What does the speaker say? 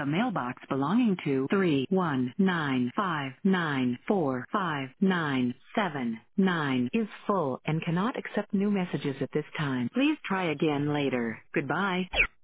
The mailbox belonging to 319594597 is full and cannot accept new messages at this time. Please try again later. Goodbye.